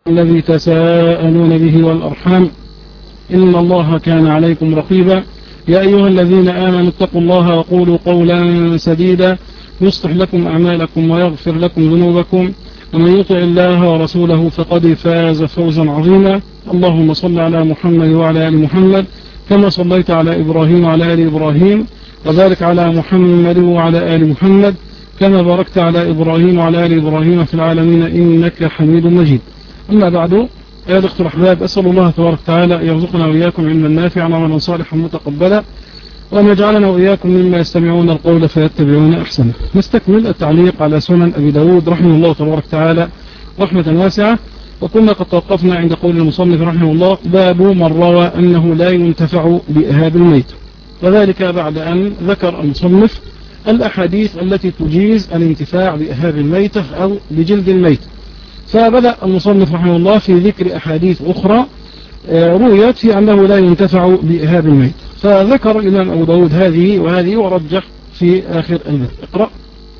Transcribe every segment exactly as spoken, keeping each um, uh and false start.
الذي تساءلون به والأرحام إن الله كان عليكم رقيبا. يا أيها الذين آمنوا اتقوا الله وقولوا قولا سديدا يصلح لكم أعمالكم ويغفر لكم ذنوبكم ومن يطع الله ورسوله فقد فاز فوزا عظيما. اللهم صل على محمد وعلى آل محمد كما صليت على إبراهيم وعلى آل إبراهيم وبارك على محمد وعلى آل محمد كما باركت على إبراهيم وعلى آل إبراهيم في العالمين إنك حميد مجيد. أما بعد، يا أخوة الأحباب، أسأل الله تبارك وتعالى أن يرزقنا وإياكم علما نافعا وعملا صالحا متقبلا وأن يجعلنا وإياكم مما يستمعون القول فيتبعون أحسنه. نستكمل التعليق على سنن أبي داود رحمه الله تبارك وتعالى رحمة واسعة، وكنا قد توقفنا عند قول المصنف رحمه الله: باب من روى أنه لا ينتفع بإهاب الميت، وذلك بعد أن ذكر المصنف الأحاديث التي تجيز الانتفاع بإهاب الميتة أو بجلد الميت. فبدأ المصنف رحمه الله في ذكر أحاديث أخرى رويت في أنه لا ينتفع بإهاب الميت، فذكر الإمام أبو داود هذه وهذه ورجح في آخر الباب. اقرأ.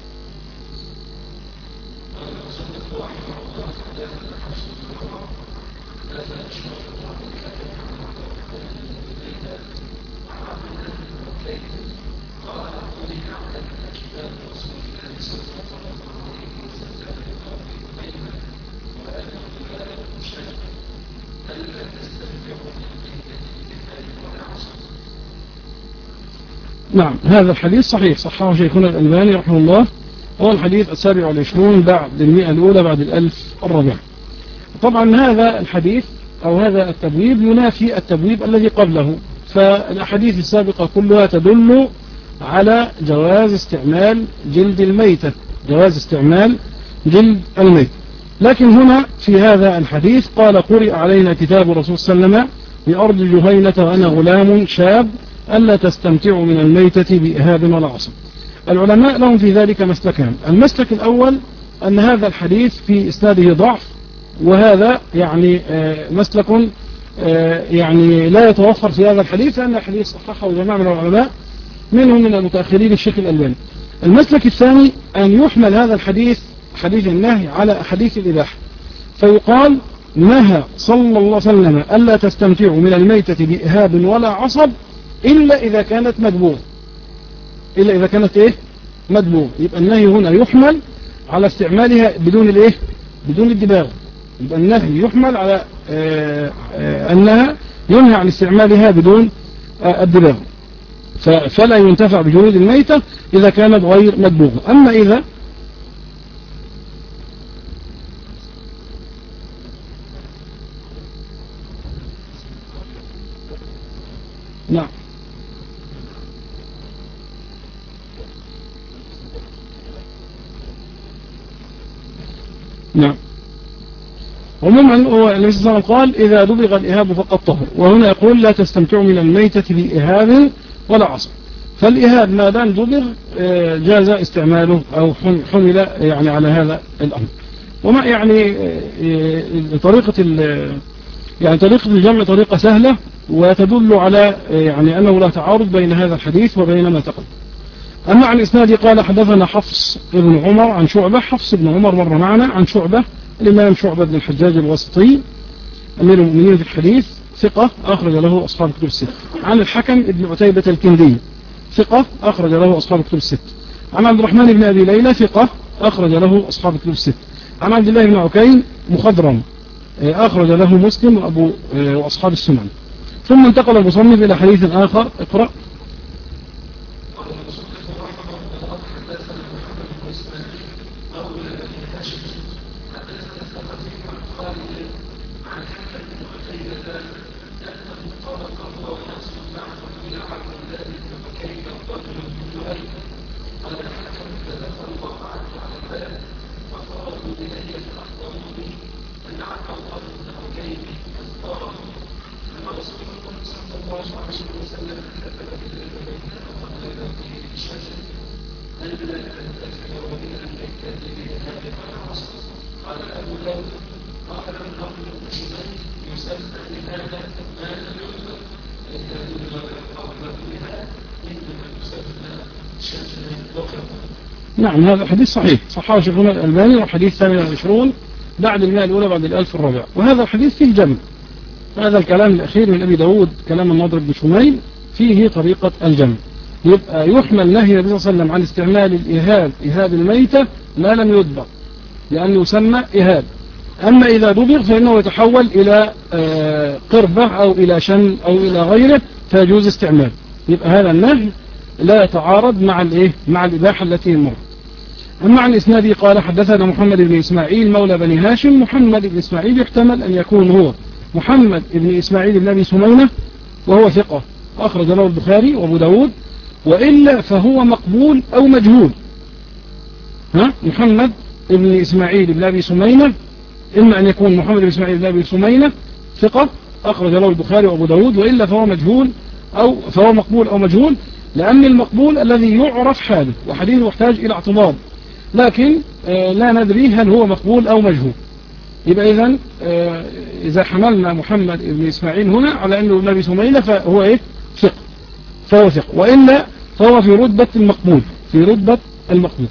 نعم، هذا الحديث صحيح، صححه شيخنا الألباني رحمه الله، هو الحديث السابع والعشرون بعد المئة الأولى بعد الألف الرابعة. طبعا هذا الحديث أو هذا التبويب ينافي التبويب الذي قبله، فالأحاديث السابقة كلها تدل على جواز استعمال جلد الميتة، جواز استعمال جلد الميت. لكن هنا في هذا الحديث قال: قرئ علينا كتاب الرسول صلى الله عليه وسلم بأرض جهينة وأنا غلام شاب ألا تستمتعوا من الميتة بإهاب ولا عصب. العلماء لهم في ذلك مسلكان: المسلك الأول أن هذا الحديث في إسناده ضعف، وهذا يعني مسلك يعني لا يتوفر في هذا الحديث، لأن الحديث صححه جماعة من العلماء منهم من المتأخرين الشيخ الألباني. المسلك الثاني أن يحمل هذا الحديث حديث النهي على حديث الإباحة، فيقال: نهى صلى الله عليه وسلم ألا تستمتعوا من الميتة بإهاب ولا عصب إلا إذا كانت مدبوغة، إلا إذا كانت إيه مدبوغة. يبقى النهي هنا يحمل على استعمالها بدون الإيه بدون الدباغ، يبقى النهي يحمل على آآ آآ أنها ينهى عن استعمالها بدون الدباغ، فلا ينتفع بجلود الميتة إذا كانت غير مدبوغة. أما إذا نعم نعم عموما هو النبي صلى الله عليه وسلم قال: إذا دبغ الإهاب فقد طهر، وهنا يقول: لا تستمتعوا من الميتة بإهاب ولا عصب. فالإهاب ما دام دبغ جاز استعماله أو حمل يعني على هذا الأمر. وما يعني طريقة يعني طريقة الجمع طريقة سهلة وتدل على يعني أنه لا تعارض بين هذا الحديث وبين ما تقدم. أما عن إسناده قال: حدثنا حفص بن عمر عن شعبة. حفص بن عمر مر معنا عن شعبة، الإمام شعبة بن الحجاج الواسطي أمير المؤمنين في الحديث، ثقة أخرج له أصحاب كتب الست. عن الحكم بن عتيبة الكندي، ثقة أخرج له أصحاب كتب الست. عن عبد الرحمن بن أبي ليلى، ثقة أخرج له أصحاب كتب الست. عن عبد الله بن عكين مخضرم، أخرج له مسلم وأبو وأصحاب السنن. ثم انتقل المصنف إلى حديث آخر. اقرأ. نعم، هذا حديث صحيح، صححه شيخنا الألباني، وحديث ثامن وعشرون بعد المئة الأولى بعد الألف الرابع. وهذا الحديث فيه جمع. هذا الكلام الأخير من أبي داود كلام النضر بن شميل فيه طريقة الجمع. يبقى يحمل نهي النبي صلى الله عليه وسلم عن استعمال الإهاب إهاب الميتة ما لم يدبغ لأنه يسمى إهاب. أما إذا دبغ فإنه يتحول إلى قربة أو إلى شن أو إلى غيره فيجوز استعمال. يبقى هذا النهي لا يتعارض مع الإيه مع الإباحة التي مر. أما عن إسناده قال حدثنا محمد بن إسماعيل مولى بني هاشم. محمد بن إسماعيل يحتمل أن يكون هو محمد بن إسماعيل بن أبي سمينة وهو ثقة أخرج له البخاري وأبو داود، وإلا فهو مقبول أو مجهول. ها محمد بن إسماعيل بن أبي سمينة إما أن يكون محمد بن إسماعيل بن أبي سمينة ثقة أخرج له البخاري وأبو داود، وإلا فهو مجهول أو فهو مقبول أو مجهول، لأن المقبول الذي يعرف حاله وحديثه يحتاج إلى اعتبار، لكن آه لا ندري هل هو مقبول أو مجهول. يبقى إذن آه إذا حملنا محمد بن إسماعيل هنا على أنه ابن أبي سمينة فهو إيه ثقة، فهو ثقة، وإلا فهو في رتبة المقبول في رتبة المقبول.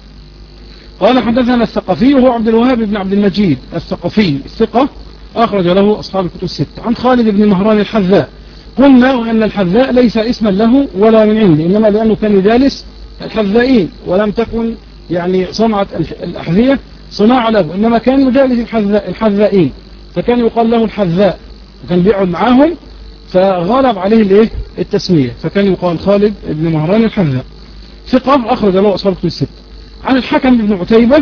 قال حدثنا الثقفي وهو عبد الوهاب بن عبد المجيد الثقفي الثقة أخرج له أصحاب الكتب الستة. عن خالد بن مهران الحذاء. قلنا وأن الحذاء ليس اسما له ولا من عنده، إنما لأنه كان يجالس الحذائين ولم تكن يعني صنعة الأحذية صناعة له، إنما كان يجالس الحذاء الحذائين فكان يقال له الحذاء، وكان بيقعد معاهم فغلب عليه الايه التسمية، فكان يقال خالد بن مهران الحذاء ثقة أخرج له أصحاب الكتب الستة. عن الحكم بن عتيبة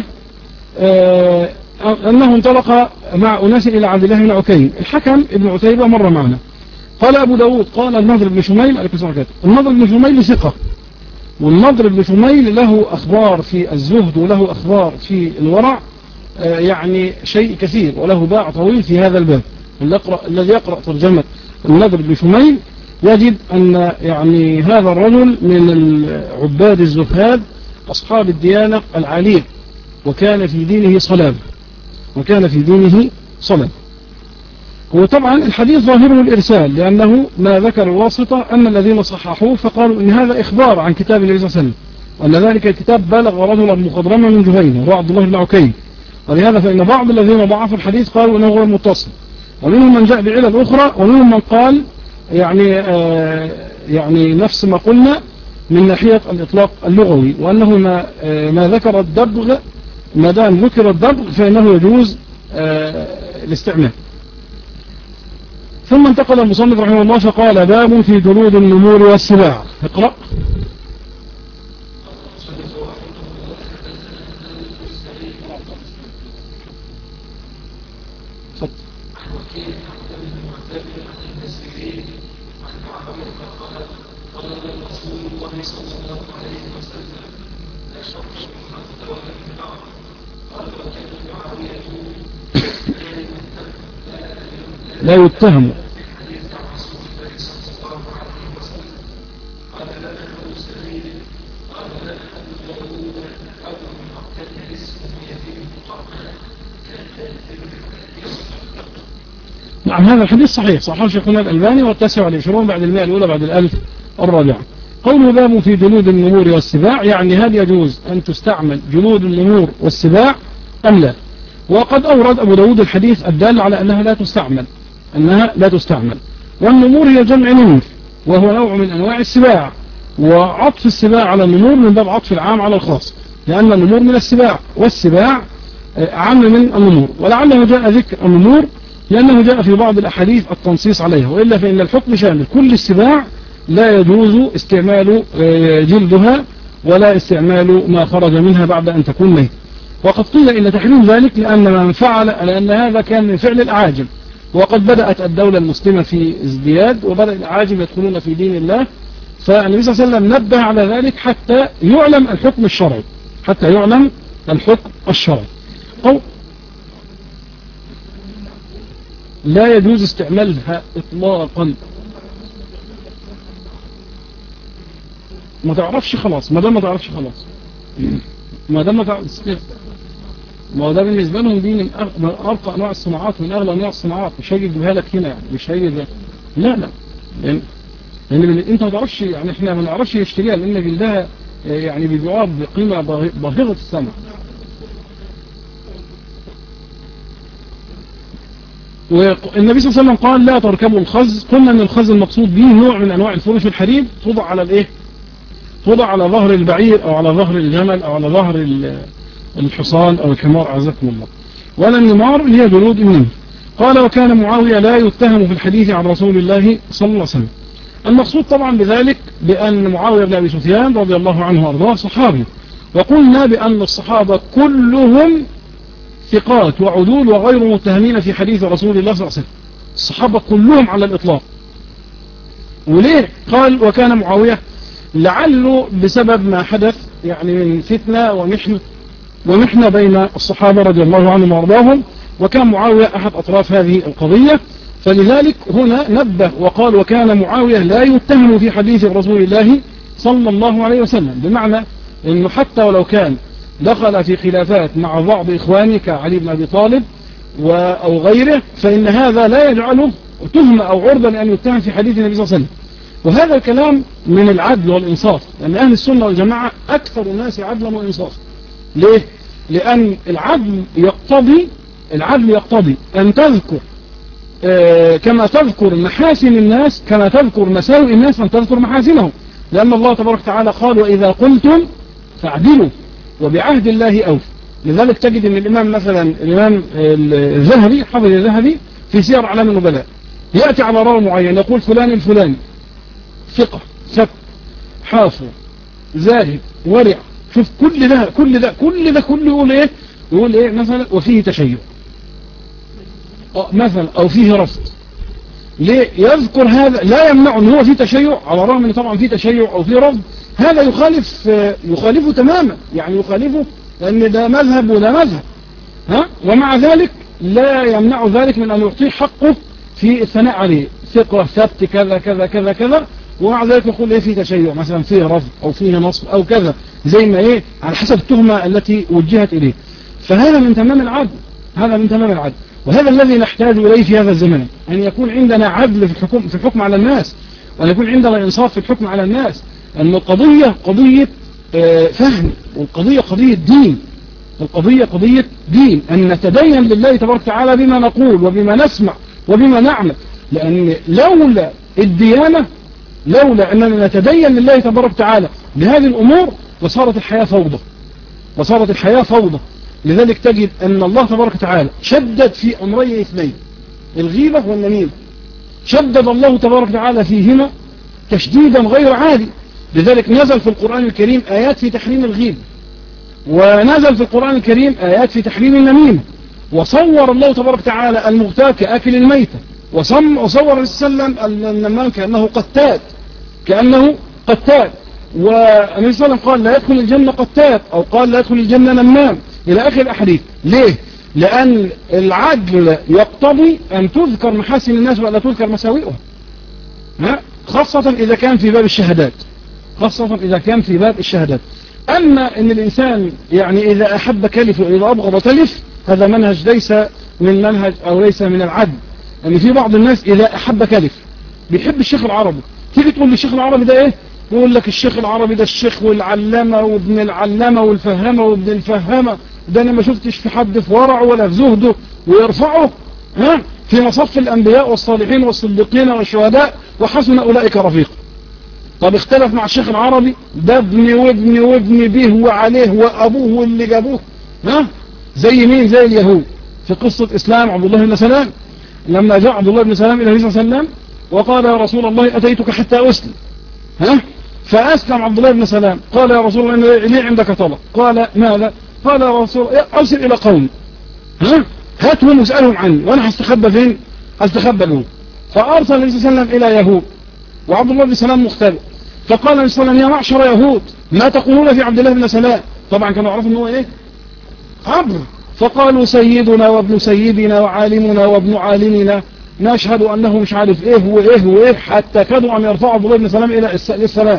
آه أنه انطلق مع أناس إلى عبد الله بن عكيم. الحكم بن عتيبة مر معنا. قال أبو داود قال النضر بن شميل عليه الصلاة والسلام. النضر بن شميل ثقة، والنضر بن شميل له أخبار في الزهد وله أخبار في الورع آه يعني شيء كثير، وله باع طويل في هذا الباب. الذي يقرأ ترجمة النضر بن شميل يجد أن يعني هذا الرجل من العباد الزهاد أصحاب الديانة العالية، وكان في دينه صلاب وكان في دينه صلاب. وطبعا الحديث ظاهره الإرسال، لأنه ما ذكر الواسطة أن الذين صححوه فقالوا إن هذا إخبار عن كتاب النبي صلى الله عليه وسلم، وأن ذلك الكتاب بلغ رجلا مخضرما من جهينة وهو عبد الله بن عكيم. ولهذا فإن بعض الذين ضعفوا الحديث قالوا إنه غير متصل، ومنهم من جاء بعلل أخرى، ومنهم من قال يعني آه يعني نفس ما قلنا من ناحية الإطلاق اللغوي، وأنه ما, آه ما ذكر الدبغ ما دام ذكر الدبغ فإنه يجوز آه الاستعمال. ثم انتقل المصنف رحمه الله فقال باب في جلود النمور والسباع. اقرأ. لا يتهم نعم. هذا الحديث صحيح صحيح شيخنا الألباني والتاسع والعشرون بعد المئة الأولى بعد الألف الرابعة. قوله باب في جلود النمور والسباع، يعني هل يجوز أن تستعمل جلود النمور والسباع أم لا؟ وقد أورد أبو داود الحديث الدال على أنها لا تستعمل أنها لا تستعمل والنمور هي جمع نمر، وهو نوع من أنواع السباع، وعطف السباع على النمور من باب عطف العام على الخاص، لأن النمور من السباع والسباع عام من النمور، ولعله جاء ذكر النمور لأنه جاء في بعض الأحاديث التنصيص عليها، وإلا فإن الحكم شامل كل السباع لا يجوز استعمال جلدها ولا استعمال ما خرج منها بعد أن تكون ميت. وقد قيل إن تحريم ذلك لأن من فعل لأن هذا كان من فعل الأعاجم، وقد بدأت الدولة المسلمة في ازدياد وبدأ الأعاجم يدخلون في دين الله، فالنبي صلى الله عليه وسلم نبه على ذلك حتى يعلم الحكم الشرعي حتى يعلم الحكم الشرعي. أو لا يجوز استعمالها إطلاقا. ما تعرفش خلاص، ما دام ما تعرفش خلاص، ما دام ما تعرفش، ما هو ده بالنسبة لهم دي من أرقى أنواع الصناعات من أغلى أنواع الصناعات، مش هيجي يجيبها لك هنا يعني، مش هيجي ده. لا لا يعني لأن أنت ما تعرفش يعني، إحنا ما نعرفش يشتريها لأن جلدها يعني بيبيعوها بقيمة باهظة الثمن. والنبي صلى الله عليه وسلم قال لا تركبوا الخز. قلنا ان الخز المقصود به نوع من انواع الفرش الحرير توضع على الايه توضع على ظهر البعير او على ظهر الجمل او على ظهر الحصان او الحمار اعزكم الله. ولا النمار هي جلود النمر. قال وكان معاوية لا يتهم في الحديث عن رسول الله صلى الله عليه وسلم. المقصود طبعا بذلك بأن معاوية بن أبي سفيان رضي الله عنه وأرضاه صحابي، وقلنا بأن الصحابة كلهم ثقات وعدول وغير متهمين في حديث رسول الله صلى الله عليه وسلم. الصحابة كلهم على الإطلاق. وليه قال وكان معاوية؟ لعله بسبب ما حدث يعني من فتنة ومحنة ومحنة بين الصحابة رضي الله عنهم وأرضاهم، وكان معاوية أحد أطراف هذه القضية، فلذلك هنا نبه وقال وكان معاوية لا يتهم في حديث رسول الله صلى الله عليه وسلم، بمعنى أنه حتى ولو كان دخل في خلافات مع بعض إخوانه كعلي بن أبي طالب أو غيره، فإن هذا لا يجعله تهمة أو عرضة لأن يتهم في حديث النبي صلى الله عليه وسلم. وهذا الكلام من العدل والإنصاف، لأن أهل السنة والجماعة أكثر الناس عدلا وإنصافا. ليه؟ لأن العدل يقتضي العدل يقتضي أن تذكر آه كما تذكر محاسن الناس كما تذكر مساوئ الناس أن تذكر محاسنهم، لأن الله تبارك وتعالى قال وإذا قلتم فاعدلوا وبعهد الله أوفوا. لذلك تجد أن الإمام مثلا الإمام الذهبي حافظ الذهبي في سير أعلام النبلاء يأتي على راوي معين يقول فلان الفلاني ثقة ثبت حافظ زاهد ورع، شوف كل ده كل ده كل ده كله يقول ايه يقول ايه مثلا وفيه تشيع مثلا او فيه رفض. ليه يذكر هذا؟ لا يمنع ان هو فيه تشيع، على الرغم ان طبعا فيه تشيع او فيه رفض، هذا يخالف يخالفه تماما، يعني يخالفه لان ده مذهب وده مذهب، ها ومع ذلك لا يمنع ذلك من ان يعطيه حقه في الثناء عليه، ثقة ثبت كذا كذا كذا كذا، ومع ذلك يقول ايه فيه تشيع مثلا فيه رفض او فيه نصب او كذا، زي ما ايه على حسب التهمة التي وجهت اليه. فهذا من تمام العدل، هذا من تمام العدل، وهذا الذي نحتاج اليه في هذا الزمن، ان يكون عندنا عدل في الحكم في الحكم على الناس، وان يكون عندنا انصاف في الحكم على الناس، ان القضية قضية فهم، والقضية قضية دين، القضية قضية دين، ان نتدين لله تبارك وتعالى بما نقول وبما نسمع وبما نعمل، لان لولا الديانة لولا أننا نتدين لله تبارك وتعالى بهذه الأمور وصارت الحياة فوضى وصارت الحياة فوضى. لذلك تجد أن الله تبارك وتعالى شدد في أمرين اثنين، الغيبة والنميمة، شدد الله تبارك وتعالى فيهما تشديدا غير عادي. لذلك نزل في القرآن الكريم آيات في تحريم الغيبة، ونزل في القرآن الكريم آيات في تحريم النميمة، وصور الله تبارك وتعالى المغتاب كأكل الميتة، وصور السلم النمام كأنه قتاد كأنه قتاد والنبي صلى الله عليه وسلم قال لا يدخل الجنة قتاد، أو قال لا يدخل الجنة نمام، إلى آخر الأحاديث. ليه؟ لأن العدل يقتضي أن تذكر محاسن الناس ولا تذكر مساوئهم، خاصة إذا كان في باب الشهادات، خاصة إذا كان في باب الشهادات. أما أن الإنسان يعني إذا أحب كلف وإذا أبغض تلف، هذا منهج ليس من منهج أو ليس من العدل. يعني في بعض الناس إذا أحب كلف بيحب الشيخ العربي، تيجي تقول لي الشيخ العربي ده إيه؟ يقول لك الشيخ العربي ده الشيخ والعلامة وابن العلامة والفهامة وابن الفهامة، ده أنا ما شفتش في حد في ورعه ولا في زهده، ويرفعه ها في مصف الأنبياء والصالحين والصديقين والشهداء وحسن أولئك رفيق. طب اختلف مع الشيخ العربي ده ابني وابني وابني به وعليه وأبوه واللي جابوه، ها زي مين؟ زي اليهود في قصة إسلام عبد الله بن سلام، لما جاء عبد الله بن سلام إلى النبي صلى الله عليه وسلم وقال يا رسول الله أتيتك حتى أسلم، ها فأسلم عبد الله بن سلام، قال يا رسول الله لي عندك طلب، قال ماذا؟ قال يا رسول الله أرسل إلى قوم، ها هاتهم واسألهم عني وأنا هستخبى فين؟ هستخبى لهم. فأرسل النبي صلى الله عليه وسلم إلى يهود وعبد الله بن سلام مختلف، فقال النبي صلى الله عليه وسلم يا معشر يهود ما تقولون في عبد الله بن سلام؟ طبعا كانوا يعرفوا ان هو ايه؟ عبر. فقالوا سيدنا وابن سيدنا وعالمنا وابن عالمنا، نشهد انه مش عارف ايه وايه وايه، حتى كادوا ان يرفعوا عبد الله بن سلام الى السلام.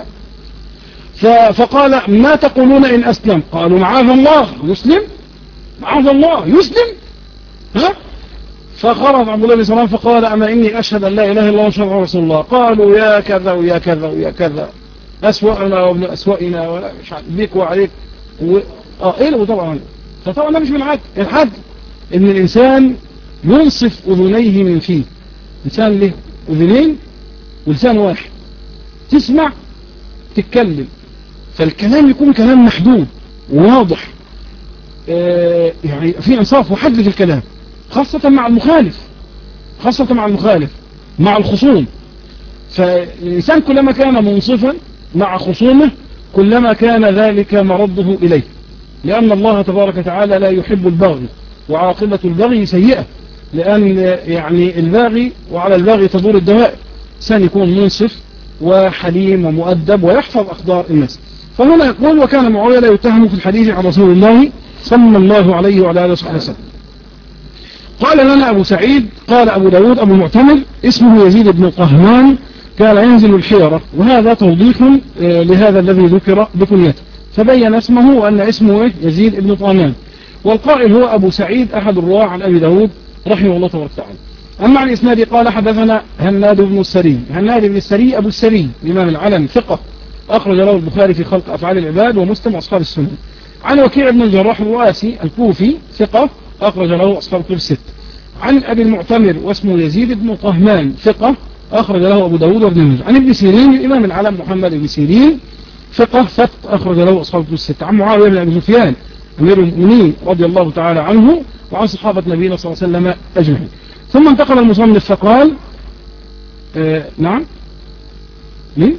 فقال ما تقولون ان اسلم؟ قالوا معاذ الله يسلم، معاذ الله يسلم، ها فخرج عبد الله بن سلام فقال اما اني اشهد ان لا اله الا الله واشهد ان رسول الله. قالوا يا كذا ويا كذا ويا كذا، اسوأنا وابن اسوأنا ولا مش عارف بيك وعليك و... اه ايه طبعا. فطبعا ده مش من العدل. العدل ان الانسان ينصف أذنيه من فيه. إنسان له أذنين ولسان واحد، تسمع تتكلم، فالكلام يكون كلام محدود وواضح، آه يعني في إنصاف وحد في الكلام، خاصة مع المخالف، خاصة مع المخالف مع الخصوم. فالإنسان كلما كان منصفا مع خصومه كلما كان ذلك مرده إليه، لأن الله تبارك وتعالى لا يحب البغي، وعاقبة البغي سيئة، لأن يعني الباغي وعلى الباغي تدور الدوائر. إنسان يكون منصف وحليم ومؤدب ويحفظ أقدار الناس. فهنا يقول: وكان معاوية لا يتهم في الحديث عن رسول الله صلى الله عليه وعلى آله وصحبه وسلم. قال لنا أبو سعيد قال أبو داود أبو المعتمر اسمه يزيد بن قهمان، كان ينزل الحيرة، وهذا توضيح لهذا الذي ذكر بكنيته، فبين اسمه وأن اسمه يزيد بن قهمان، والقائل هو أبو سعيد أحد الرواة عن أبي داود رحمه الله تبارك وتعالى. أما عن الإسناد قال: حدثنا هناد بن السري. هناد بن السري أبو السري إمام العلم ثقة، أخرج له البخاري في خلق أفعال العباد ومسلم أصحاب السنن. عن وكيع بن الجراح الرؤاسي الكوفي ثقة، أخرج له أصحاب الكتب الست. عن أبي المعتمر واسمه يزيد بن قهمان ثقة، أخرج له أبو داود وابن ماجه. عن ابن سيرين الإمام العلم محمد بن سيرين ثقة ثبت، أخرج له أصحاب الكتب الست. عن معاوية بن أبي سفيان أمير المؤمنين رضي الله تعالى عنه وعن صحابة نبينا صلى الله عليه وسلم أجمعين. ثم انتقل المصنف فقال: آه نعم مين؟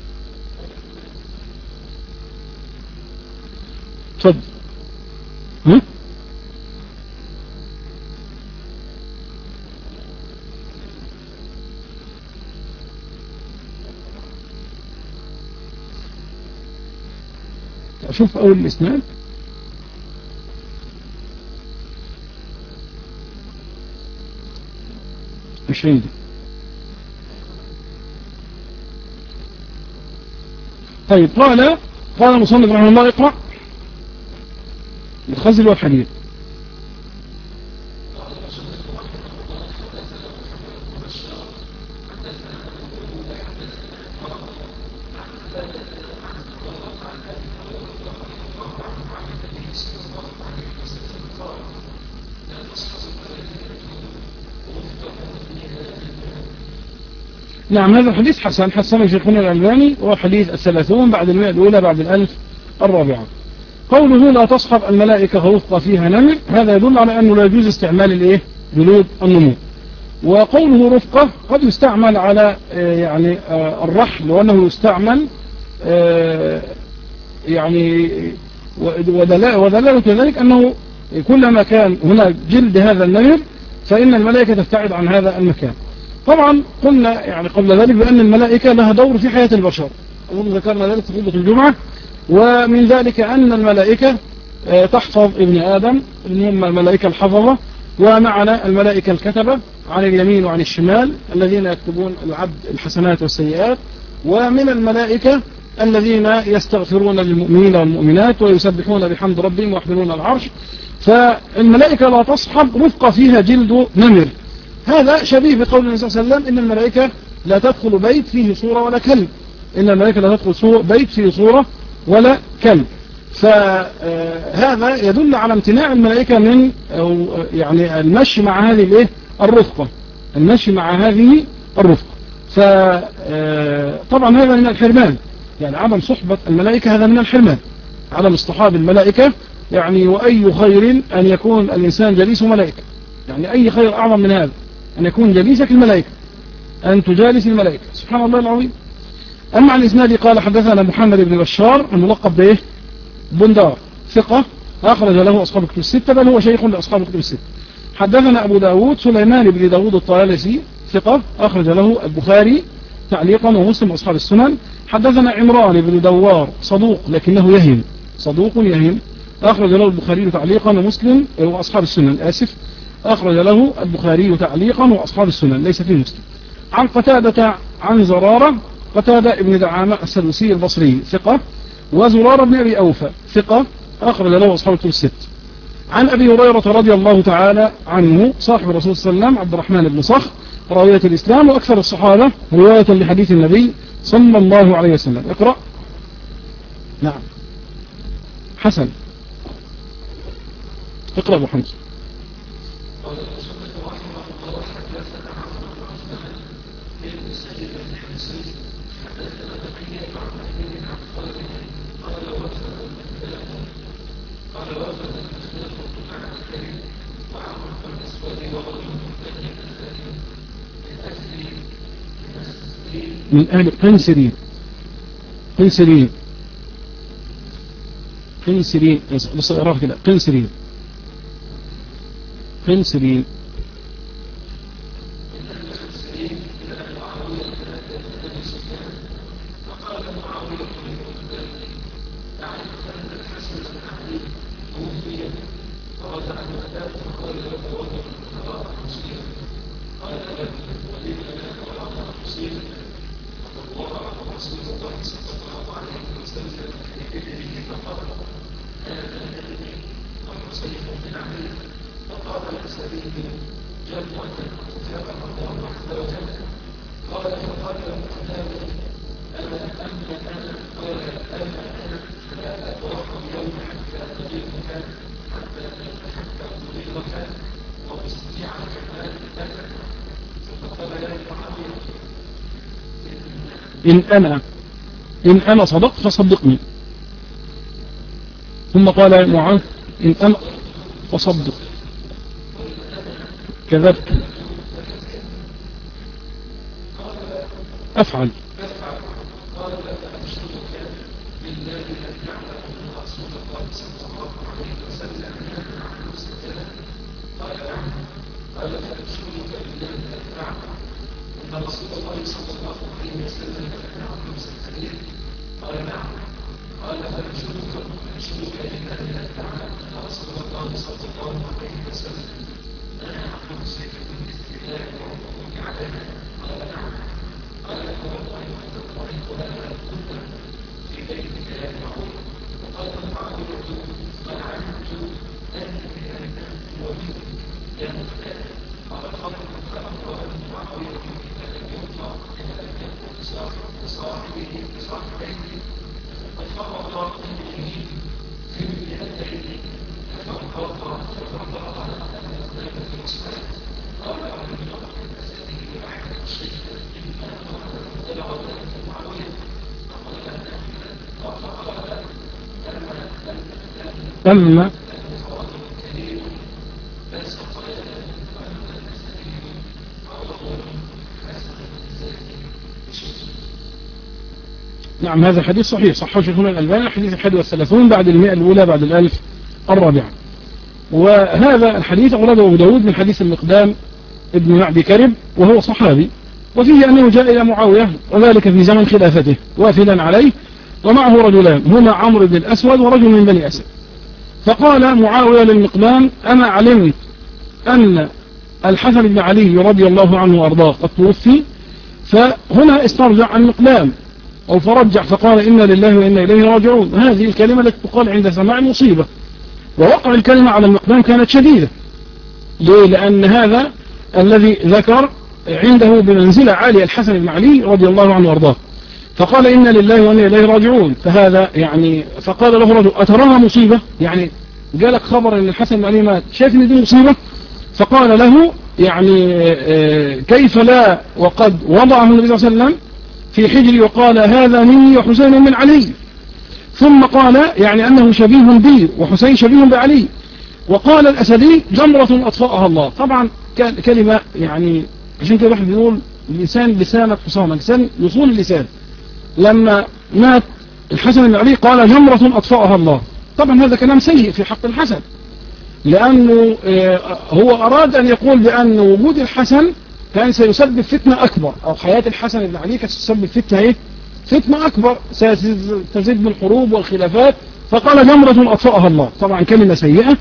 تفضل. ها؟ أشوف أول الإسناد. مش عندي. طيب قال قال المصنف رحمه الله: اقرأ الخزل والحديد. نعم، هذا الحديث حسن، حسن شيخنا الألباني، وهو حديث الثلاثون بعد المئة الأولى بعد الألف الرابعة. قوله: لا تصحب الملائكة غوطة فيها نمر، هذا يدل على أنه لا يجوز استعمال الايه جلود النمور. وقوله رفقة قد يستعمل على يعني الرحل، وأنه يستعمل يعني ودلالة ذلك أنه كلما كان هنا جلد هذا النمر فإن الملائكة تبتعد عن هذا المكان. طبعا قلنا يعني قبل ذلك بأن الملائكة لها دور في حياة البشر، أظن ذكرنا ذلك في خطبة الجمعة. ومن ذلك أن الملائكة تحفظ ابن آدم، اللي هم الملائكة الحفظة، ومعنا الملائكة الكتبة عن اليمين وعن الشمال الذين يكتبون العبد الحسنات والسيئات، ومن الملائكة الذين يستغفرون للمؤمنين والمؤمنات ويسبحون بحمد ربهم ويحملون العرش. فالملائكة لا تصحب رفقة فيها جلد نمر. هذا شبيه بقول النبي صلى الله عليه وسلم: إن الملائكة لا تدخل بيت فيه صورة ولا كلب. إن الملائكة لا تدخل بيت فيه صورة ولا كلب. فهذا يدل على امتناع الملائكة من يعني المشي مع هذه الايه الرفقة، المشي مع هذه الرفقة. فطبعا هذا من الحرمان، يعني عدم صحبة الملائكة هذا من الحرمان، عدم اصطحاب الملائكة. يعني وأي خير أن يكون الإنسان جليس ملائكة، يعني أي خير أعظم من هذا أن يكون جليسك الملائكة، أن تجالس الملائكة، سبحان الله العظيم. أما عن الإسناد قال: حدثنا محمد بن بشار الملقب به بندار ثقة، أخرج له أصحاب الكتب الستة، بل هو شيخ لأصحاب الكتب الستة. حدثنا أبو داود سليمان بن داود الطيالسي ثقة، أخرج له البخاري تعليقا ومسلم أصحاب السنن. حدثنا عمران بن دوار صدوق لكنه يهم، صدوق يهم، أخرج له البخاري تعليقا ومسلم وأصحاب السنن، آسف، أخرج له البخاري تعليقا وأصحاب السنن، ليس فيه مسلم. عن قتادة عن زرارة، قتادة ابن دعامة السدوسي البصري ثقة، وزرارة بن أبي أوفى ثقة، أخرج له أصحاب الكتب الست. عن أبي هريرة رضي الله تعالى عنه صاحب الرسول صلى الله عليه وسلم عبد الرحمن بن صخر راوية الإسلام وأكثر الصحابة رواية لحديث النبي صلى الله عليه وسلم. اقرأ. نعم حسن، اقرأ أبو حمزة. من أهل قنسرين قنسرين قنسرين بس اقرأ كده قنسرين قنسرين إن أنا إن أنا صدقت فصدقني. ثم قال معاذ إن أنا فصدق كذبت أفعل. أما نعم هذا الحديث صحيح صححه شيخنا الألباني الحديث الحادي والثلاثون بعد المئة الأولى بعد الألف الرابعة. وهذا الحديث أورده أبو داود من حديث المقدام ابن معدي كرب وهو صحابي، وفيه أنه جاء إلى معاوية وذلك في زمن خلافته وافدا عليه ومعه رجلان هما عمرو بن الأسود ورجل من بني أسد. فقال معاوية للمقدام أما علمت أن الحسن بن علي رضي الله عنه وأرضاه قد توفي؟ فهنا استرجع المقدام أو فرجع فقال إنا لله وإنا إليه راجعون. هذه الكلمة التي تقال عند سماع المصيبة، ووقع الكلمة على المقدام كانت شديدة. ليه؟ لأن هذا الذي ذكر عنده بمنزلة عالية الحسن بن علي رضي الله عنه وأرضاه، فقال إنا لله وإنا إليه راجعون. فهذا يعني فقال له رجل أتراها مصيبة؟ يعني جالك خبر أن الحسن بن علي مات، شايف إن دي مصيبة؟ فقال له يعني كيف لا وقد وضعه النبي صلى الله عليه وسلم في حجري وقال هذا مني وحسين من علي، ثم قال يعني أنه شبيه بي وحسين شبيه بعلي، وقال الأسدي جمرة أطفأها الله. طبعا كلمة يعني عشان كده واحد بيقول لسان لسانك حصاما، لسان يصول اللسان. لما مات الحسن بن علي قال جمرة أطفأها الله. طبعا هذا كلام سيء في حق الحسن، لأنه هو أراد أن يقول بأن وجود الحسن كان سيسبب فتنة أكبر، أو حياة الحسن بن علي كانت ستسبب فتنة إيه؟ فتنة أكبر ستزيد بالحروب والخلافات. فقال جمرة أطفأها الله. طبعا كلمة سيئة.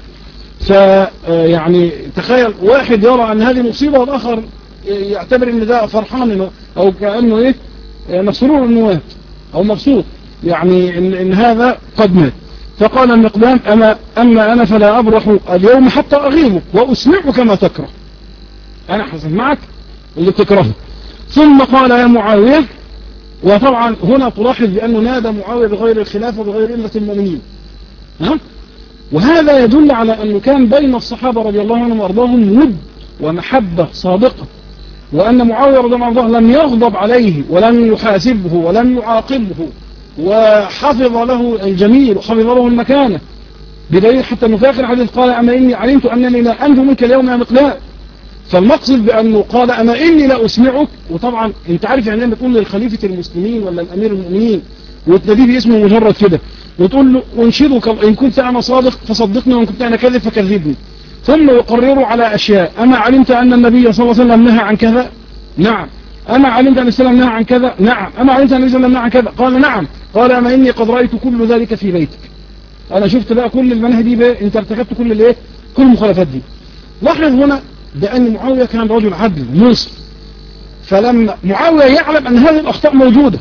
فيعني تخيل واحد يرى أن هذه مصيبة والآخر يعتبر أن ده فرحان أو كأنه إيه مسرور أنه مات أو مبسوط، يعني إن, إن هذا قد مات. فقال المقدام أما, أما أنا فلا أبرح اليوم حتى أغيبك وأسمعك ما تكره. أنا حسن معك اللي تكرهه. ثم قال يا معاوية، وطبعا هنا تلاحظ بأنه نادى معاوية بغير الخلافة وبغير إمة المؤمنين، ها؟ وهذا يدل على أنه كان بين الصحابة رضي الله عنهم وأرضاهم ود ومحبة صادقة، وأن معاوية رضي الله عنه لم يغضب عليه ولم يحاسبه ولم يعاقبه، وحفظ له الجميل وحفظ له المكانة، بدليل حتى أنه في آخر الحديث قال أما إني علمت أنني لا أنجو منك اليوم يا مقداد. فالمقصد بأنه قال أما إني لا أسمعك. وطبعا أنت عارف يعني لما تقول للخليفة المسلمين ولا الأمير المؤمنين وتناديه باسمه مجرد كده وتقول له أنشدك إن كنت أنا صادق فصدقني وإن كنت أنا كاذب فكذبني، ثم يقرروا على أشياء. أما علمت أن النبي صلى الله عليه وسلم نهى عن كذا؟ نعم. أما علمت أن السلام نهى عن كذا؟ نعم. أما علمت أن النبي صلى الله عليه وسلم نهى عن كذا؟ قال نعم. قال أما إني قد رأيت كل ذلك في بيتك. أنا شفت بقى كل المناهج دي بقى، أنت ارتكبت كل الإيه؟ كل المخالفات دي. لاحظ هنا بأن معاوية كان رجل عدل منصف، فلما معاوية يعلم أن هذه الأخطاء موجودة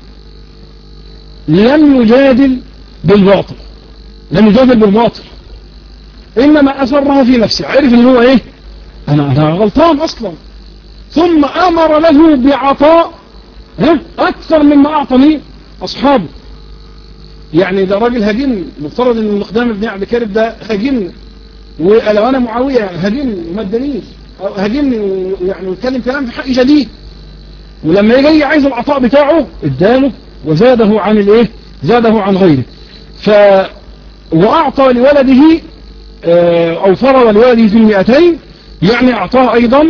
لم يجادل بالباطل، لم يجادل بالباطل، إنما أسرها في نفسه، عرف أن هو إيه؟ أنا أنا غلطان أصلا، ثم أمر له بعطاء ها أكثر مما أعطني أصحابه. يعني ده راجل هاجمني، مفترض أن المقدام بن عبد الكريم ده هاجمني، ولو أنا معاوية هاجمني وما ادانيش، أو هاجمني ويعني ويتكلم كلام في حق جديد، ولما يجي عايز العطاء بتاعه اداله وزاده عن الايه؟ زاده عن غيره. ف وأعطى لولده أو فرض لولده في المئتين، يعني أعطاه أيضا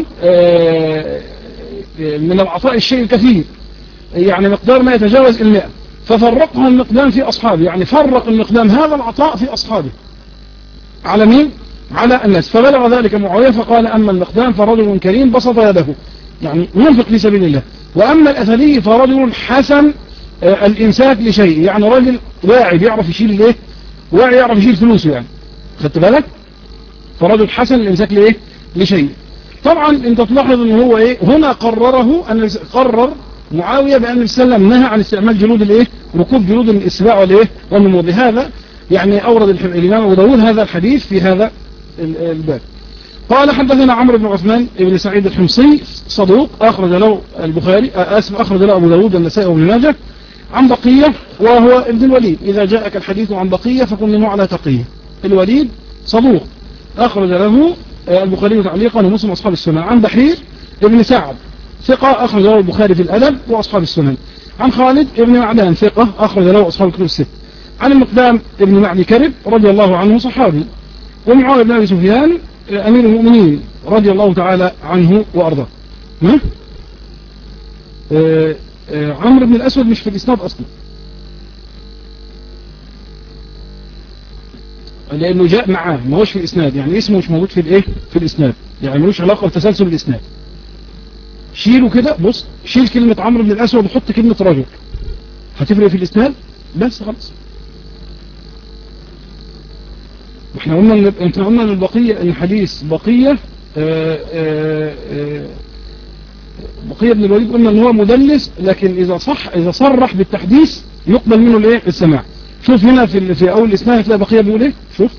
من العطاء الشيء الكثير، يعني مقدار ما يتجاوز المئة، ففرقها المقدام في أصحابه، يعني فرق المقدام هذا العطاء في أصحابه على مين؟ على الناس. فبلغ ذلك معاوية فقال أما المقدام فرجل كريم بسط يده، يعني ينفق في سبيل الله، وأما الأثري فرجل حسن الإمساك لشيء، يعني راجل واعي بيعرف يشيل الايه؟ واعي يعرف يشيل فلوسه، يعني خدت بالك؟ فرجل حسن الإمساك لإيه؟ لشيء. طبعا انت تلاحظ ان هو ايه هنا قرره ان قرر معاوية بأن السلام نهى عن استعمال جلود الايه؟ ركوب جلود الإسباع والايه؟ والنمور. بهذا يعني أورد الإمام أبو داود هذا الحديث في هذا الباب. قال حدثنا عمرو بن عثمان بن سعيد الحمصي صدوق أخرج له البخاري اسم أخرج له أبو داود النسائي وابن ماجه عن بقية وهو ابن الوليد. إذا جاءك الحديث عن بقية فكن منه على تقية. الوليد صدوق أخرج له البخاري تعليقا ومسلم أصحاب السنن. عن بحير ابن سعد ثقة أخرج له البخاري في الأدب وأصحاب السنن. عن خالد ابن معدان ثقة أخرج له أصحاب الكتب الست. عن المقدام ابن معدي كرب رضي الله عنه صحابي. ومعاوية بن أبي سفيان أمير المؤمنين رضي الله تعالى عنه وأرضاه. آه آه عمرو بن الأسود مش في الإسناد أصلا، لأنه جاء معاه ما هوش في الإسناد، يعني اسمه مش موجود في الإيه في الإسناد، يعني ملوش علاقة بتسلسل الإسناد. شيله كده، بص شيل كلمة عمرو بن الأسود وحط كلمة رجل، هتفرق في الإسناد بس خلاص. احنا قلنا انت قلنا البقية الحديث بقية آآ آآ بقية بن الوليد قلنا ان هو مدلس، لكن اذا صح اذا صرح بالتحديث يقبل منه الايه السماع. شوف هنا في في اول الاسناد هتلاقي بقية بيقول ايه، شوف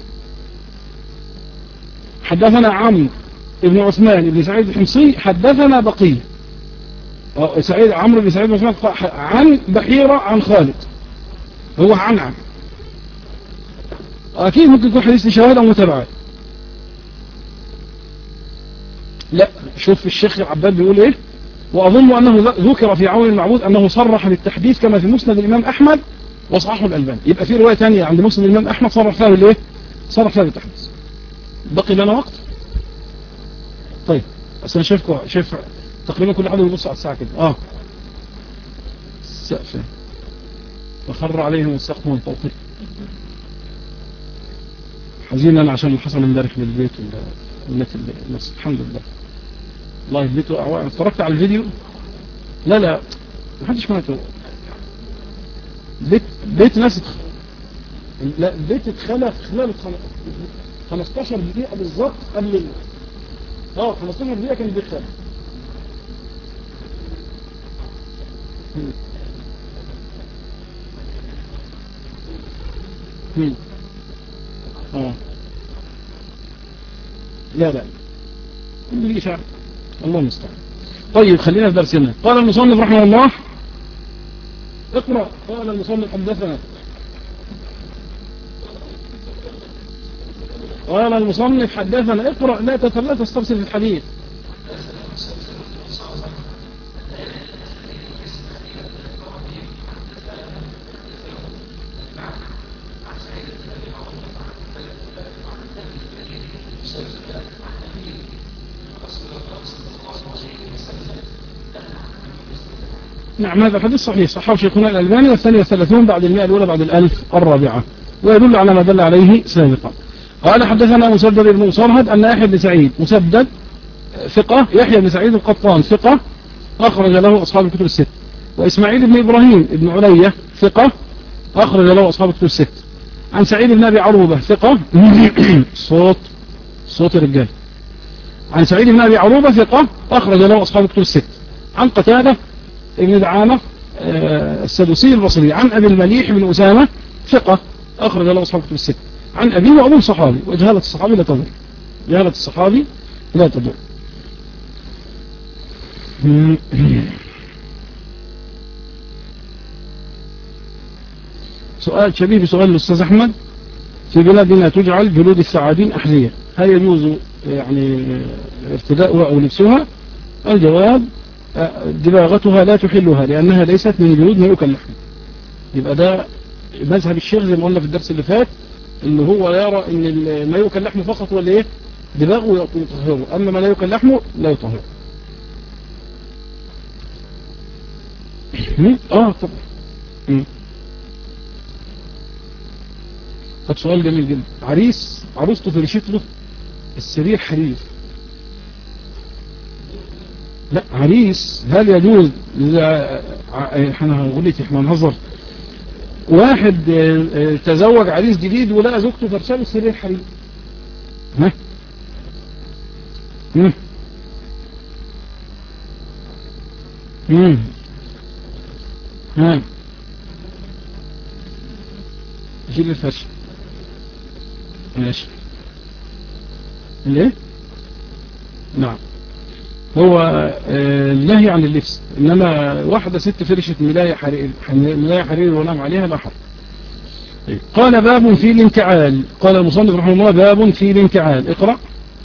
حدثنا عمرو ابن عثمان بن سعيد الحمصي حدثنا بقية سعيد عمرو بن سعيد بن عثمان عن بحيرة عن خالد، هو عن عن أكيد ممكن يكون حديث لشواهد أو متابعات. لا شوف الشيخ العباد بيقول إيه، وأظن أنه ذكر في عون المعبود أنه صرح بالتحديث كما في مسند الإمام أحمد وصححه الألباني. يبقى في رواية ثانية عند مسند الإمام أحمد صرح فيها بالإيه، صرح فيها بالتحديث. بقي لنا وقت. طيب بس أنا شايفكم شايف تقريبا كل حد يبص على الساعة كده. آه السقف وخر عليهم السقف من فوقه. حزين انا عشان اللي حصل امبارح للبيت والنت الناس. الحمد لله والله البيت وقع. اتفرجت على الفيديو، لا لا محدش ماته. بيت بيت ناس لا البيت اتخلق خلال خمستاشر دقيقة بالظبط قبل ال... اه خمستاشر دقيقة كان البيت خلق. هم اه لا لا كل شيء الله المستعان. طيب خلينا في درسنا. قال المصنف رحمه الله اقرأ. قال المصنف حدثنا قال المصنف حدثنا اقرأ لا لا تستفسر في الحديث. نعم هذا الحديث صحيح، صححه شيخنا الألباني، والثاني والثلاثون بعد المئة الأولى بعد الألف الرابعة، ويدل على ما دل عليه سابقا. قال حدثنا مسدد بن مصرهد أن يحيى بن سعيد، مسدد ثقة، يحيى بن سعيد القطان ثقة أخرج له أصحاب الكتب الست، وإسماعيل بن إبراهيم بن علية ثقة أخرج له أصحاب الكتب الست، عن سعيد بن أبي عروبة ثقة صوت صوت الرجال، عن سعيد بن أبي عروبة ثقة أخرج له أصحاب الكتب الست، عن قتادة ابن دعامة السدوسي البصري، عن أبي المليح بن أسامة ثقة أخرج له أصحاب الكتب الست، عن أبيه وأبوه صحابي، وجهالة الصحابي لا تضر، جهالة الصحابي لا تضر. سؤال شبيه بسؤال الأستاذ أحمد، في بلادنا تجعل جلود الثعابين أحذية، هل يجوز يعني ارتداؤها أو لبسها؟ الجواب دباغتها لا تحلها، لأنها ليست من جلود ما يؤكل لحمه. يبقى ده مذهب الشيخ زي ما قلنا في الدرس اللي فات، اللي هو يرى ان ما يؤكل لحمه فقط هو اللي ايه دباغه يطهره، اما ما لا يؤكل لحمه لا يطهره. اه طبعا. طب سؤال جميل جدا، عريس عروسته فرشت له السرير حرير، لا عريس هل يجوز؟ احنا هنقول لك احنا نهزر، واحد تزوج عريس جديد ولقى زوجته فرشة له السرير حرير، ها امم امم ها شيل الفرشة ماشي ليه؟ نعم هو النهي عن اللبس، انما واحدة ست فرشت ملاية حرير ملاية حرير ونام عليها لا حرج. قال باب في الانتعال، قال المصنف رحمه الله باب في الانتعال، اقرأ.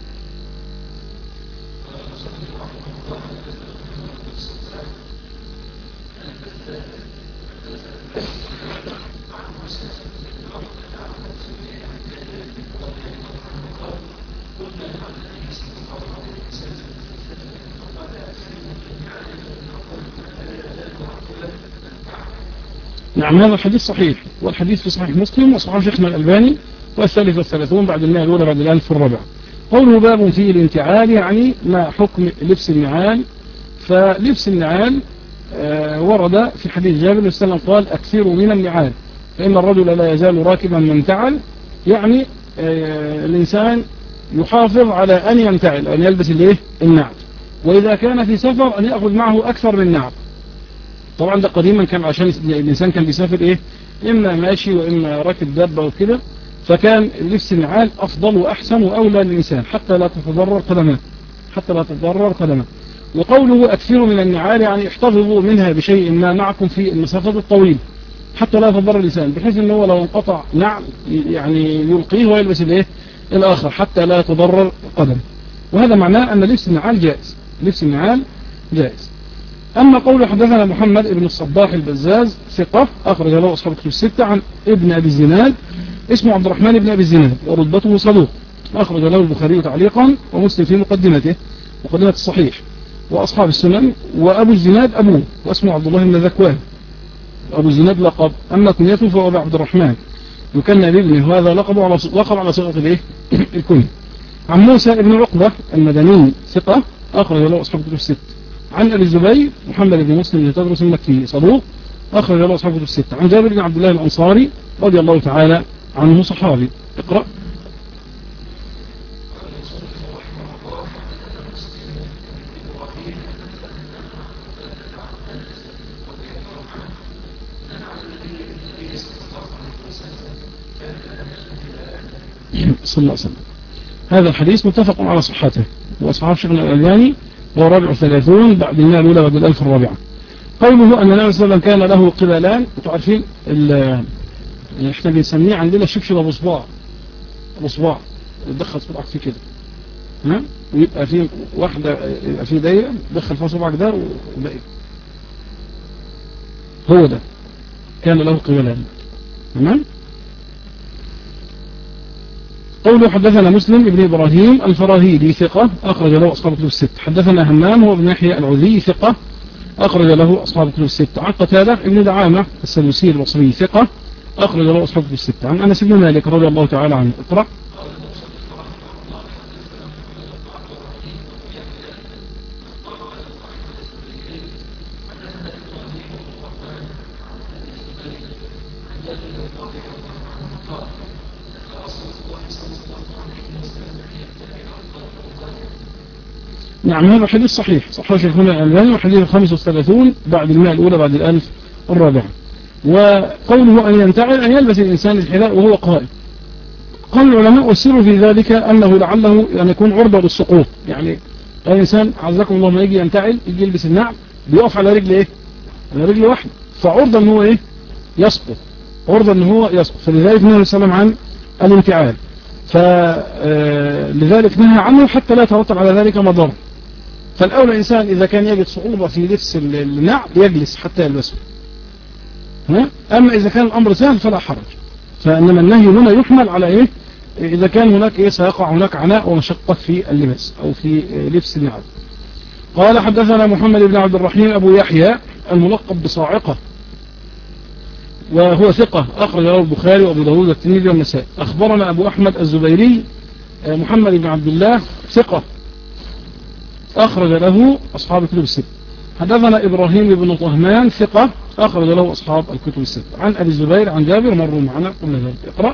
نعم هذا الحديث صحيح، والحديث في صحيح مسلم وصحيح شيخنا الألباني، والثالث والثلاثون بعد المئة الأولى بعد الألف الرابعة. قوله باب في الانتعال يعني ما حكم لبس النعال. فلبس النعال آه ورد في حديث جابر بن سلم قال أكثروا من النعال فإن الرجل لا يزال راكبا من انتعل، يعني آه الإنسان يحافظ على أن ينتعل، أن يلبس الايه النعل، وإذا كان في سفر أن يأخذ معه أكثر من نعل. طبعا ده قديما كان عشان الإنسان كان بيسافر إيه إما ماشي وإما راكب دابة وكده، فكان لبس النعال أفضل وأحسن وأولى للإنسان حتى لا تتضرر قدمه حتى لا تتضرر قدمه. وقوله أكثروا من النعال يعني احتفظوا منها بشيء ما معكم في المسافات الطويلة حتى لا يتضرر الإنسان، بحيث أنه لو انقطع نعل يعني يلقيه ويلبس الإيه الآخر حتى لا يتضرر قدمه. وهذا معناه أن لبس النعال جائز، لبس النعال جائز. أما قول حدثنا محمد بن الصباح البزاز ثقة أخرج له أصحاب الكتب الستة، عن ابن أبي الزناد اسمه عبد الرحمن بن أبي الزناد ورتبته صدوق، أخرج له البخاري تعليقا ومسلم في مقدمته مقدمة الصحيح وأصحاب السنن. وأبو الزناد أبوه واسمه عبد الله بن ذكوان، أبو الزناد لقب، أما كنيته فهو أبو عبد الرحمن يكنى بابنه، وهذا لقب على لقب على صيغة الايه الكنية. عن موسى بن عقبة المدني ثقة أخرج له أصحاب الكتب الستة. عن أبي الزبير محمد بن مسلم بن تدرس المكي صدوق أخرج له أصحاب الكتب الستة. عن جابر بن عبد الله الأنصاري رضي الله تعالى عنه صحابي. اقرأ. صلى الله عليه وسلم. هذا الحديث متفق على صحته، وأصحاب شيخنا الألباني وهو رابع ثلاثون بعد المئة الأولى بعد الألف الرابعة. قوله أن النبي صلى الله عليه وسلم كان له قبلان، انتوا عارفين احنا بنسميه عندنا شبشب ابو صباع، ابو صباع تدخل صباعك فيه كده، ها، ويبقى فيه واحدة يبقى فيه دايرة تدخل فيها صباعك ده وباقي، هو ده كان له قبلان. تمام. قوله حدثنا مسلم ابن إبراهيم الفراهيدي ثقة أخرج له أصحاب الكتب الست. حدثنا همام هو ابن يحيى العذي ثقة أخرج له أصحاب الكتب الستة. عن قتادة ابن دعامة السدوسي البصري ثقة أخرج له أصحاب الكتب الستة. عن أنس بن مالك رضي الله تعالى عنه. اقرأ. نعم هذا حديث صحيح صحيح شيخنا الألباني وحديث الخامس والثلاثون بعد المئة الأولى بعد الألف الرابعة. وقوله أن ينتعل أن يلبس الإنسان الحذاء وهو قائم. قال العلماء والسر في ذلك أنه لعله أن يكون عرضة للسقوط. يعني الإنسان عزكم الله ما يجي ينتعل يجي يلبس النعل بيقف على رجل إيه؟ على رجل واحدة فعرضة أن هو إيه؟ يسقط عرضة أن هو يسقط. فلذلك نهى السلام عن الانتعال فلذلك نهى عنه حتى لا يترتب على ذلك مضر. فالأولى الإنسان إذا كان يجد صعوبة في لبس النعل يجلس حتى يلبسه. أما إذا كان الأمر سهل فلا حرج. فإنما النهي هنا يحمل على إيه؟ إذا كان هناك إيه سيقع هناك عناء ومشقة في اللبس أو في لبس النعل. قال حدثنا محمد بن عبد الرحيم أبو يحيى الملقب بصاعقة وهو ثقة أخرج له البخاري وأبو داود والترمذي والنسائي. أخبرنا أبو أحمد الزبيري محمد بن عبد الله ثقة أخرج له أصحاب الكتب الستة. حدثنا إبراهيم بن طهمان ثقة أخرج له أصحاب الكتب الستة. عن أبي الزبير عن جابر مروا معنا قلنا ذلك. اقرأ.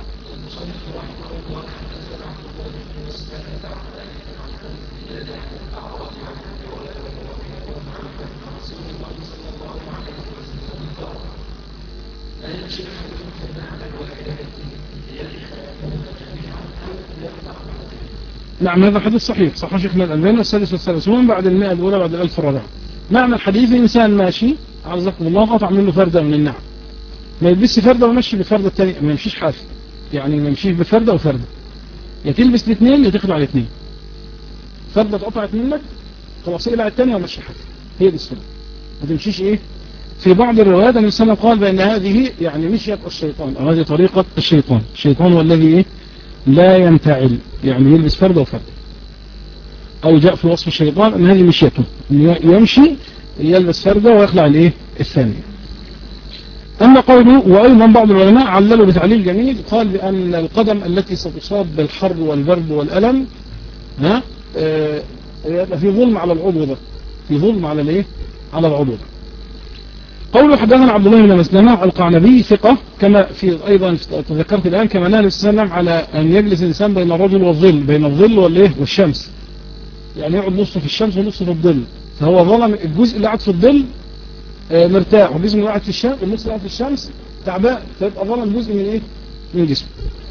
نعم هذا حديث صحيح صحيح شيخنا الألباني السادس والثلاثون بعد المئة الأولى بعد الألف الرابعة. معنى الحديث إنسان ماشي عزكم الله قطع منه فردة من النعم ما يلبسش فردة ومشي بفردة الثانية ما يمشيش حافي يعني ما يمشيش بفردة وفردة يا تلبس الاثنين يا تخلع الاثنين. فردة اتقطعت منك خلاص اقلع الثانية ومشي حافي هي دي السنة ما تمشيش ايه. في بعض الروايات أن السنة قال بأن هذه يعني مشيت الشيطان أو هذه طريقة الشيطان. الشيطان هو الذي ايه لا ينتعل يعني يلبس فردة وفردة. أو جاء في وصف الشيطان أن هذه مشيته يمشي يلبس فردة ويخلع الايه الثانية. أما قوله وأيضا بعض العلماء عللوا بتعليل جميل قال بأن القدم التي ستصاب بالحر والبرد والألم ها يبقى في ظلم على العضو ده في ظلم على الايه على العضو ده. قوله حدثنا عبد الله بن مسلمة القعنبي ثقة كما في أيضا تذكرت الآن كما نهى السلام على أن يجلس الإنسان بين الرجل والظل بين الظل والايه والشمس يعني يقعد نصه في الشمس ونصه في الظل فهو ظلم الجزء اللي قاعد في الظل مرتاح والجسم اللي قاعد في الشمس والنص اللي قاعد في الشمس تعبان فيبقى ظلم جزء من ايه من جسمه.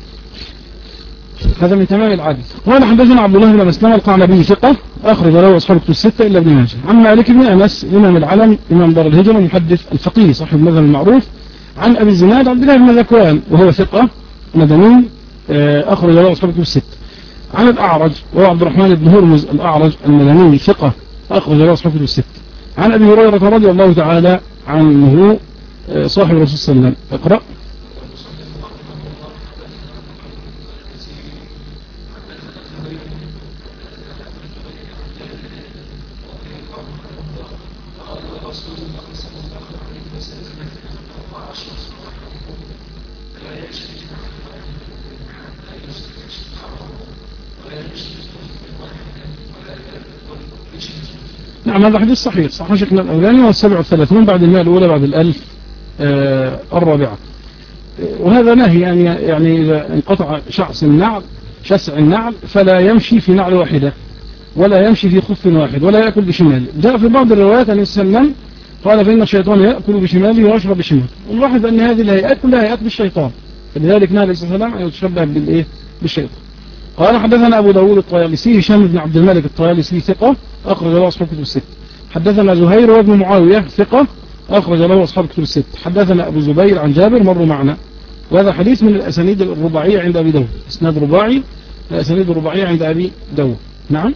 هذا من تمام العدل. قال حدثنا عبد الله بن مسلمة القعنبي ثقة أخرج له أصحاب الكتب الستة إلا ابن ماجه. عن مالك بن أنس إمام العلم إمام دار الهجرة محدث الفقيه صاحب المذهب المعروف. عن أبي الزناد عبد الله بن ذكوان وهو ثقة مدني أخرج له أصحاب الكتب الستة. عن الأعرج وهو عبد الرحمن بن هرمز الأعرج المدني ثقة أخرج له أصحاب الكتب الستة. عن أبي هريرة رضي الله تعالى عنه صاحب الرسول صلى الله عليه وسلم. اقرأ. نعم هذا حديث صحيح صحيح شيخنا الأولاني والسبع والثلاثون بعد المئة الأولى بعد الألف آه الرابعة. وهذا نهي يعني يعني إذا انقطع شعص النعل شسع النعل فلا يمشي في نعل واحدة ولا يمشي في خف واحد ولا يأكل بشماله. جاء في بعض الروايات أن السلام قال فإن الشيطان يأكل بشماله ويشرب بشماله. ونلاحظ أن هذه الهيئات كلها هيئات بالشيطان فلذلك نهى السلام أن يتشبه بالإيه بالشيطان. قال حدثنا أبو داود الطيالسي هشام بن عبد الملك الطيالسي ثقة أخرج له أصحاب الكتب الستة. حدثنا زهير وابن معاوية ثقة أخرج له أصحاب الكتب الستة. حدثنا أبو زبير عن جابر مروا معنا وهذا حديث من الأسانيد الرباعية عند أبي داود إسناد رباعي الأسانيد الرباعية عند أبي داود. نعم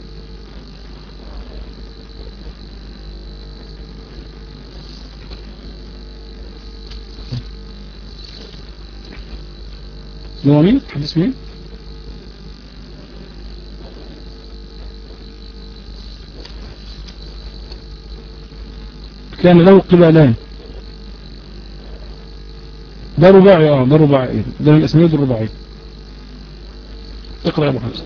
هو مين حديث مين كان له قبالان. ده رباعي، اه ده رباعي، ده من الاسانيد الرباعي. اقرأ يا ابو حمزة.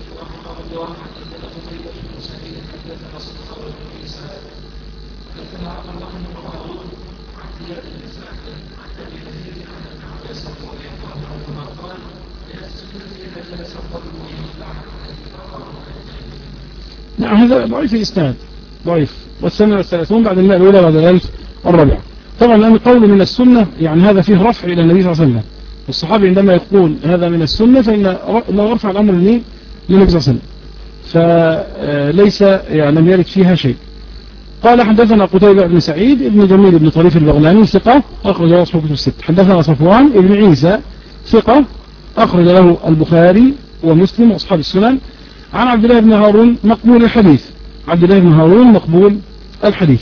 نعم هذا ضعيف الإسناد، ضعيف. والسنة والثلاثون بعد المئة الأولى بعد الألف الرابعة. طبعا لأن قول من السنة يعني هذا فيه رفع إلى النبي صلى الله عليه وسلم، والصحابي عندما يقول هذا من السنة فإنه رفع الأمر للنبي صلى الله عليه وسلم، فليس يعني لم يرد فيها شيء. قال حدثنا قتيبة بن سعيد ابن جميل بن طريف البغلاني ثقة أخرج له أصحاب الكتب الست. حدثنا صفوان ابن عيسى ثقة أخرج له البخاري ومسلم وأصحاب السنن. عن عبد الله بن هارون مقبول الحديث، عبد الله بن هارون مقبول الحديث.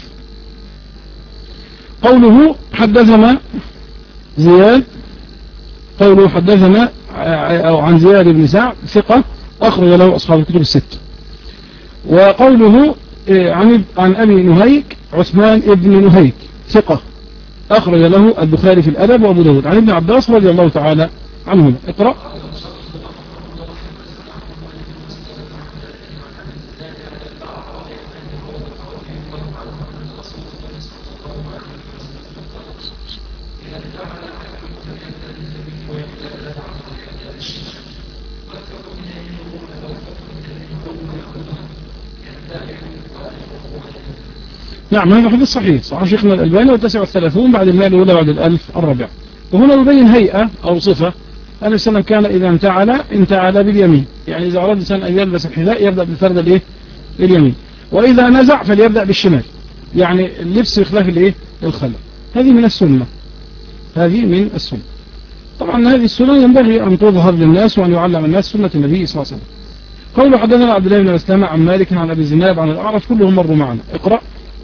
قوله حدثنا زياد، قوله حدثنا أو عن زياد بن سعد ثقة أخرج له أصحاب الكتب الست. وقوله عن عن أبي نهيك عثمان ابن نهيك ثقة أخرج له البخاري في الأدب وأبو داود. عن ابن عباس رضي الله تعالى عنهما. اقرأ. نعم هذا حديث صحيح، صحيح شيخنا الألباني والتاسع والثلاثون بعد المئة الأولى بعد الألف الرابع. وهنا يبين هيئة أو صفة أن السلام كان إذا انتعل انتعل باليمين، يعني إذا أراد الإنسان أن يلبس الحذاء يبدأ بالفرد الإيه اليمين، وإذا نزع فليبدأ بالشمال، يعني اللبس بخلاف الإيه الخلع. هذه من السنة، هذه من السنة. طبعا هذه السنة ينبغي أن تظهر للناس وأن يعلم الناس سنة النبي صلى الله عليه وسلم. قوله حدثنا عبد الله بن مسلمة عن مالك عن أبي زناد عن الأعرج كلهم مروا معنا. اقرأ.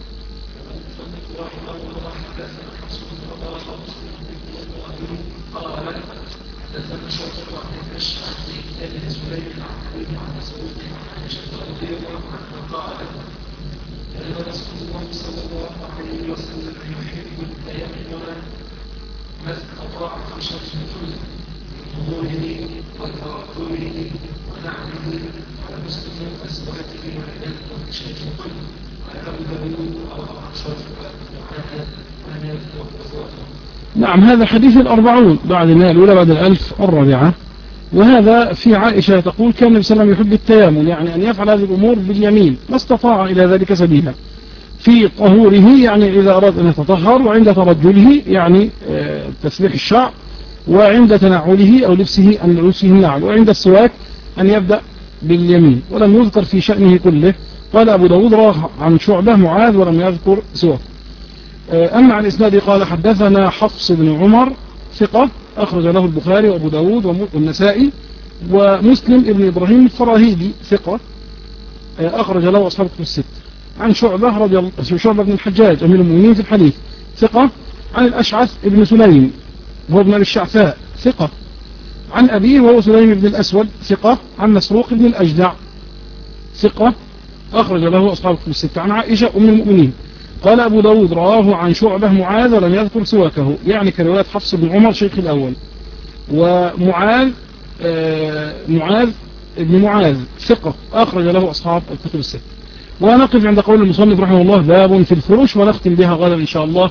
نعم هذا حديث الأربعون بعد المئة الأولى بعد الألف الرابعة. وهذا في عائشة تقول كان النبي صلى الله عليه وسلم يحب التيامن، يعني أن يفعل هذه الأمور باليمين ما استطاع إلى ذلك سبيلا، في طهوره يعني إذا أراد أن يتطهر، وعند ترجله يعني تسريح الشعر، وعند تنعله أو لبسه أن لبسه النعل، وعند السواك أن يبدأ باليمين. ولم يذكر في شأنه كله. قال أبو داود رواه عن شعبة معاذ ولم يذكر سواه. أما عن الإسناد قال حدثنا حفص بن عمر ثقة أخرج له البخاري وأبو داود والنسائي ومسلم ابن إبراهيم الفراهيدي ثقة أخرج له أصحاب الكتب الست. عن شعبة رضي الله شعبة بن الحجاج أمير المؤمنين في الحديث ثقة. عن الأشعث ابن سليم وهو ابن الشعثاء ثقة. عن أبيه وهو سليم بن الأسود ثقة. عن مسروق بن الأجدع ثقة أخرج له أصحاب الكتب الست. عن عائشة أم المؤمنين قال أبو داود رواه عن شعبة معاذ ولم يذكر سواكه، يعني كرواية حفص بن عمر شيخ الأول. ومعاذ آه معاذ ابن معاذ ثقة أخرج له أصحاب الكتب الست. ونقف عند قول المصنف رحمه الله باب في الفروش، ونختم بها غدا إن شاء الله.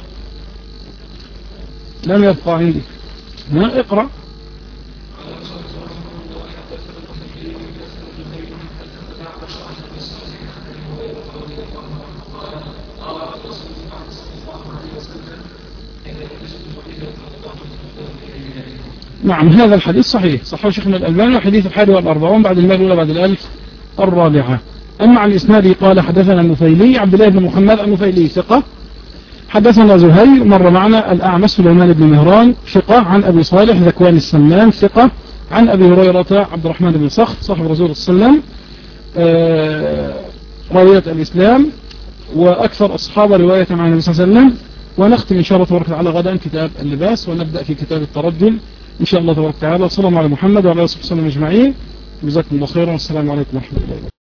لم يبقى عندي ما اقرأ. نعم هذا الحديث صحيح، صحيح شيخنا الألباني، وحديث الحادي والأربعون بعد المئة الأولى بعد الألف الرابعة. أما عن الإسناد قال حدثنا النفيلي عبد الله بن محمد النفيلي ثقة. حدثنا زهير مر معنا الأعمش سليمان بن مهران ثقة. عن أبي صالح ذكوان السمان ثقة. عن أبي هريرة عبد الرحمن بن صخر صاحب رسول صلى الله عليه وسلم رواية الإسلام وأكثر أصحاب رواية عن النبي صلى الله عليه وسلم. ونختم إن شاء الله تبارك وتعالى غدا كتاب اللباس، ونبدأ في كتاب الترجل إن شاء الله تبارك وتعالى. صلى الله على محمد وعلى آله وصحبه وسلم أجمعين. جزاكم الله خيرا والسلام عليكم ورحمة الله.